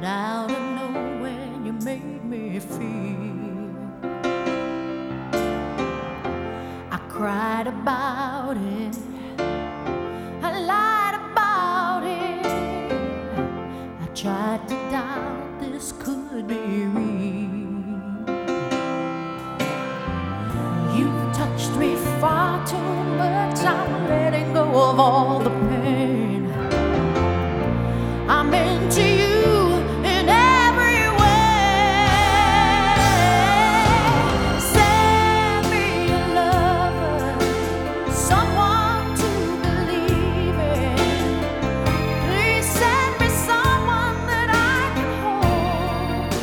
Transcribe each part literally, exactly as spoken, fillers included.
But out of nowhere you made me feel. I cried about it, I lied about it, I tried to doubt this could be real. You've touched me far too much, I'm letting go of all the pain. I'm into you in every way. Send me a lover, someone to believe in. Please send me someone that I can hold.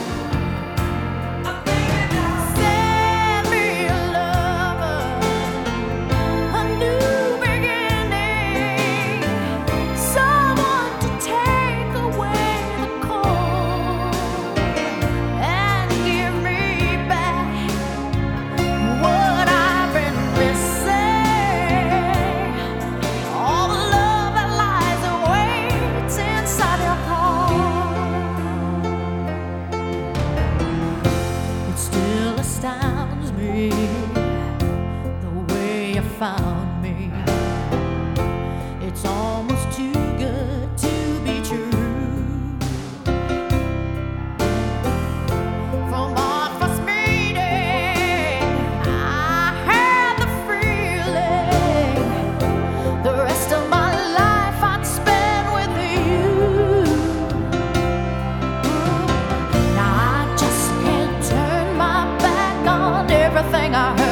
Send me a lover, a new beginning, someone to take away the cold and give me back what I've been missing. All the love that lies and waits inside your heart. It still astounds me the way you found me. It's almost too good to be true. From our first meeting, I had the feeling the rest of my life I'd spend with you. Now I just can't turn my back on everything I heard.